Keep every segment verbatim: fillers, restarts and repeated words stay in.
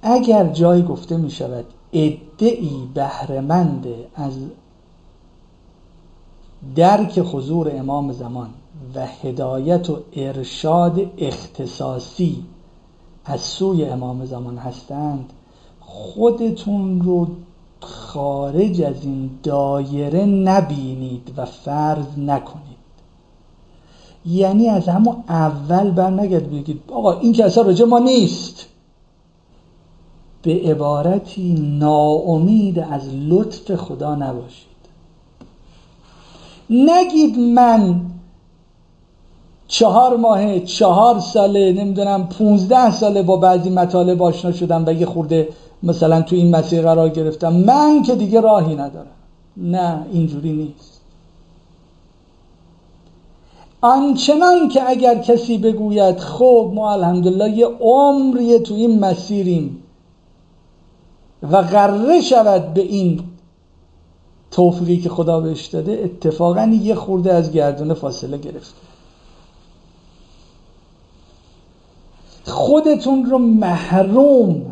اگر جای گفته می شود عده‌ای بهره‌مند از درک حضور امام زمان و هدایت و ارشاد اختصاصی از سوی امام زمان هستند، خودتون رو خارج از این دایره نبینید و فرض نکنید. یعنی از همون اول بر نگردید بگید آقا این که اصلا راجع ما نیست. به عبارتی ناامید از لطف خدا نباشید. نگید من چهار ماه چهار ساله نمیدونم پونزده ساله با بعضی مطالب آشنا شدم و یه خورده مثلا تو این مسیر قرار گرفتم، من که دیگه راهی ندارم. نه، اینجوری نیست. آنچنان که اگر کسی بگوید خب ما الحمدلله یه عمری تو این مسیریم و غره شود به این توفیقی که خدا بهش داده، اتفاقا یه خورده از گردونه فاصله گرفته. خودتون رو محروم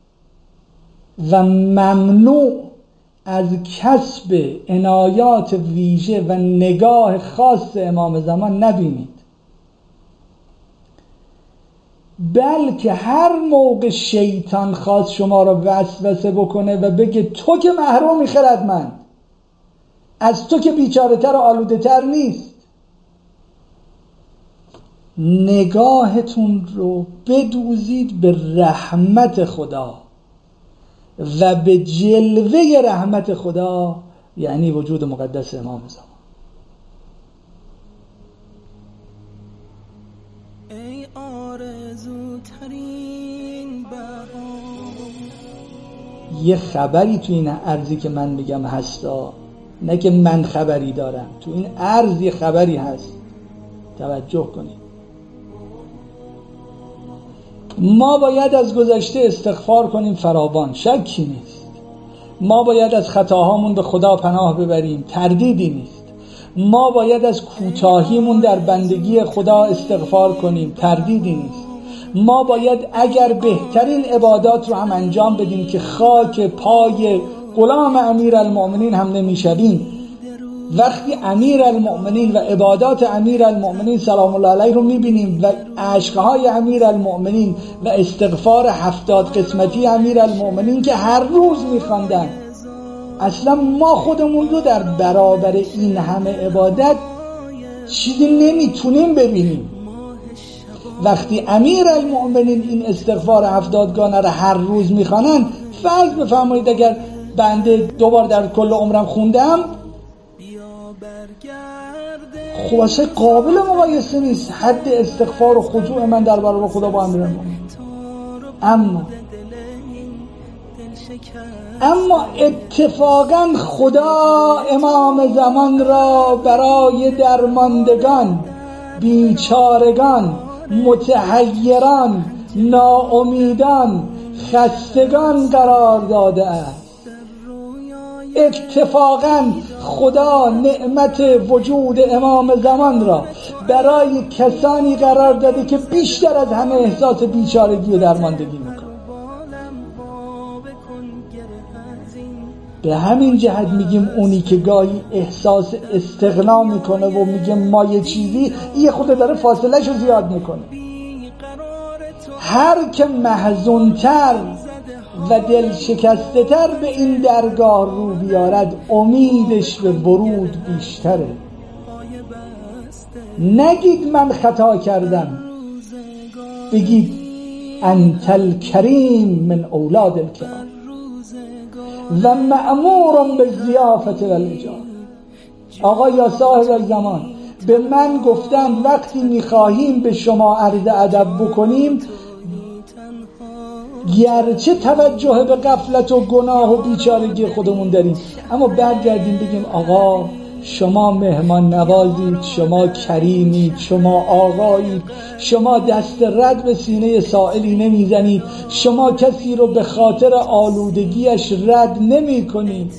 و ممنوع از کسب عنایات ویژه و نگاه خاص امام زمان نبینید، بلکه هر موقع شیطان خواست شما را وسوسه بکنه و بگه تو که محرومی خردمند، از تو که بیچاره تر و آلوده تر نیست، نگاهتون رو بدوزید به رحمت خدا و به جلوه رحمت خدا، یعنی وجود مقدس امام زمان. ای آرزوترین بهار. یه خبری تو این عرضی که من میگم هستا، نه که من خبری دارم، تو این عرض یه خبری هست، توجه کنید. ما باید از گذشته استغفار کنیم فراوان، شکی نیست. ما باید از خطاهامون به خدا پناه ببریم، تردیدی نیست. ما باید از کوتاهیمون در بندگی خدا استغفار کنیم، تردیدی نیست. ما باید اگر بهترین عبادات رو هم انجام بدیم که خاک پای غلام امیرالمؤمنین هم نمیشویم، وقتی امیرالمؤمنین و عبادات امیرالمؤمنین سلام الله علیه رو میبینیم و عشقهای امیرالمؤمنین و استغفار هفتاد قسمتی امیرالمؤمنین که هر روز میخواندن، اصلا ما خودمون رو در برابر این همه عبادت چیزی نمیتونیم ببینیم. وقتی امیرالمؤمنین این استغفار هفتادگانه رو هر روز میخوانن، فرض بفرمایید اگر بنده دوبار در کل عمرم خوندم، خب اصلا قابل مقایسه نیست حد استغفار و خضوع من در برابر خدا با امیرالمؤمنین. اما اما اتفاقا خدا امام زمان را برای درماندگان، بیچارگان، متحیران، ناامیدان، خستگان قرار داده است. اتفاقا خدا نعمت وجود امام زمان را برای کسانی قرار داده که بیشتر از همه احساس بیچارگی و درماندگی میکنه. به همین جهت میگیم اونی که گاهی احساس استغنا میکنه و میگه ما یه چیزی، یه خود داره فاصله شو زیاد میکنه. هر که محزونتر و دل شکسته تر به این درگاه رو بیارد، امیدش به ورود بیشتره. نگید من خطا کردم، بگید انت الکریم من اولاد الکرام و مأمور بالضیافة والإجابة. آقا یا صاحب زمان، به من گفتند وقتی میخواهیم به شما عرض ادب بکنیم، گرچه توجه به غفلت و گناه و بیچارگی خودمون داریم، اما برگردیم بگیم آقا شما مهمان نوازید، شما کریمید، شما آقایید، شما دست رد به سینه سائلی نمیزنید، شما کسی رو به خاطر آلودگیش رد نمی کنید.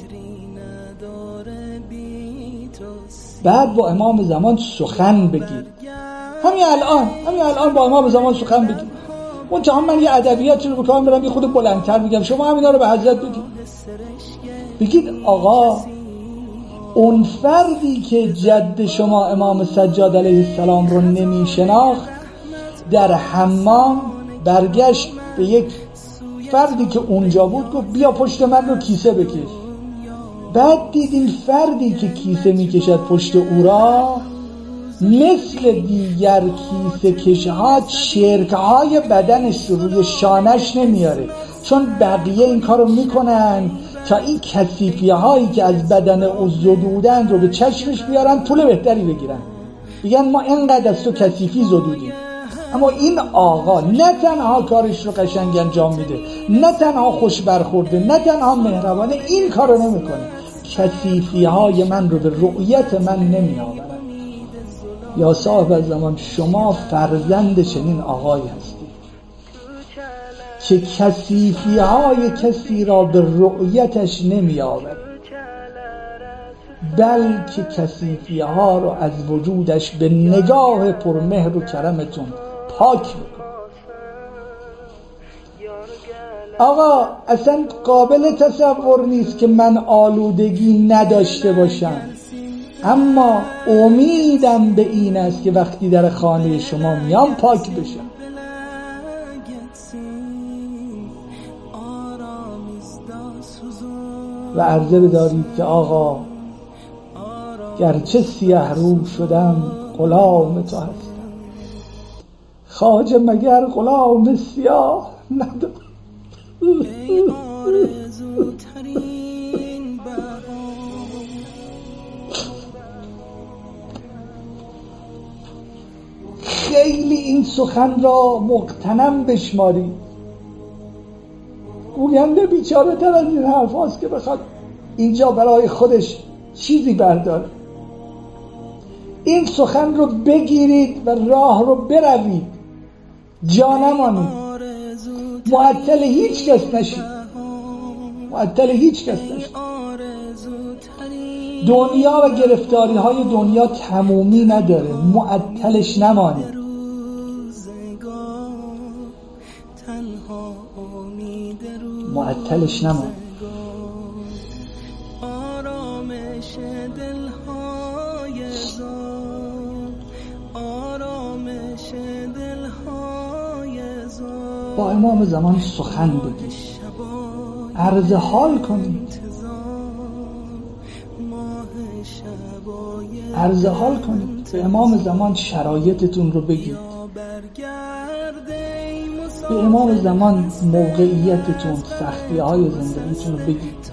بعد با امام زمان سخن بگید. همین الان همین الان با امام زمان سخن بگید. منتها من یه ادبیاتی رو بکنم برم یه خود بلندتر بگم، شما همینا رو به حضرت بگید. بگید آقا اون فردی که جد شما امام سجاد علیه السلام رو نمی شناخت در حمام برگشت به یک فردی که اونجا بود گفت بیا پشت من رو کیسه بکش. بعد دید این فردی که کیسه میکشد پشت او را مثل دیگر کیسه کشها چرکهای بدنش رو روی شانش نمیاره، چون بقیه این کارو میکنن تا این کثیفیه هایی که از بدن او زدودن رو به چشمش بیارن پول بهتری بگیرن، میگن ما اینقدر از تو کثیفی زدودیم. اما این آقا نه تنها کارش رو قشنگ انجام میده، نه تنها خوش برخورده، نه تنها مهربانه، این کارو نمیکنه، کثیفی های من رو به رؤیت من نمی آورد. یا صاحب زمان شما فرزند چنین آقایی هستید که کثیفی های کسی را به رؤیتش نمی آورد، بلکه کثیفی ها را از وجودش به نگاه پرمهر و کرمتون پاک بکن. آقا اصلا قابل تصور نیست که من آلودگی نداشته باشم، اما امیدم به این است که وقتی در خانه شما میام پاک بشم. و عرضه بدارید که آقا گرچه سیه رو شدم غلام تو هستم، خواجه مگر غلام سیاه ندارم. خیلی این سخن را مغتنم بشمارید. گوینده بیچاره تر از این حرف هاست که بخواد اینجا برای خودش چیزی برداره. این سخن رو بگیرید و راه رو بروید، جا نمانید، معطل هیچ کس نشید، معطل هیچ کس نشید. دنیا و گرفتاری های دنیا تمومی نداره، معطلش نمانید. معطلش نمانید. آرامش دلهای زار، آرامش دلهای زار. با امام زمان سخن بگید، عرض حال کنید، عرض حال کنید، به امام زمان شرایطتون رو بگید، به امام زمان موقعیتتون، سختی های زندگیتون رو بگید.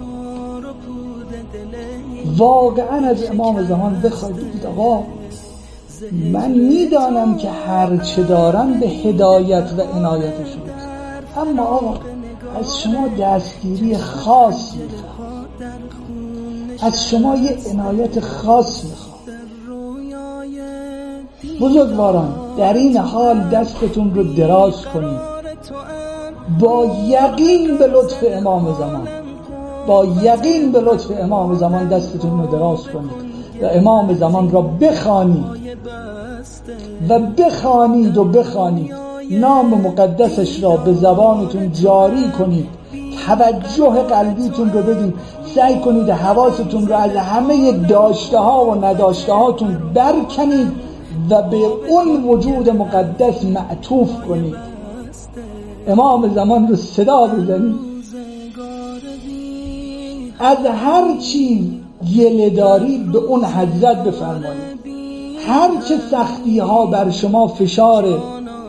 واقعا از امام زمان بخواید بگید آقا من میدانم که هر چه دارم به هدایت و عنایت شما، اما آقا از شما دستگیری خاص میخوام، از شما یه عنایت خاص میخوام. بزرگواران در این حال دستتون رو دراز کنید، با یقین به لطف امام زمان، با یقین به لطف امام زمان دستتون رو دراز کنید و امام زمان را بخوانید و بخوانید و بخوانید، نام مقدسش را به زبانتون جاری کنید، توجه قلبیتون رو بدید، سعی کنید حواستون رو از همه داشته ها و نداشته هاتون برکنید و به اون وجود مقدس معطوف کنید. امام زمان رو صدا بزنید، از هر چیز گله دارید به اون حضرت بفرمایید. هر چه سختی ها بر شما فشار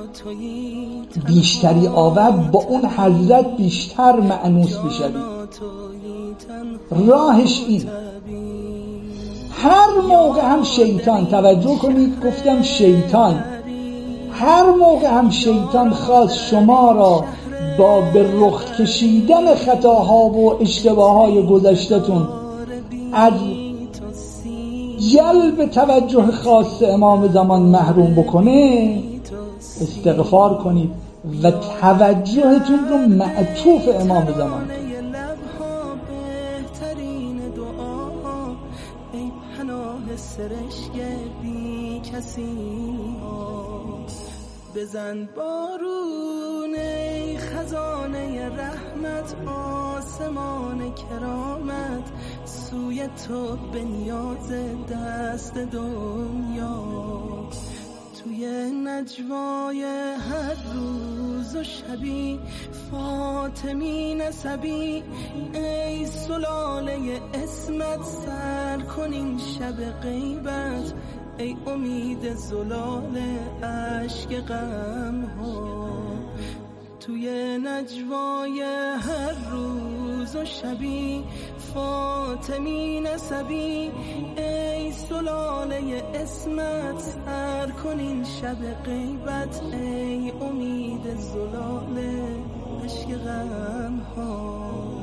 بیشتری آورد با اون حضرت بیشتر مأنوس بشوید. راهش این. هر موقع هم شیطان، توجه کنید گفتم شیطان، هر موقع هم شیطان خواست شما را با به رخ کشیدن خطاها و اشتباههای گذشته‌تون از جلب توجه خاص امام زمان محروم بکنه، استغفار کنید و توجهتون رو معطوف امام زمان کنید. بزن بارون ای خزانه رحمت، آسمان کرامت سوی تو به نیاز دست دنیا. توی نجوای هر روز و شبی فاطمی نسبی، ای سلاله اسمت سر کن این شب غیبت، ای امید زلال اشک غم ها. توی نجوای هر روز و شبی فاطمی نسبی، ای سلاله اسمت سر کن این شب غیبت، ای امید زلال اشک غم ها.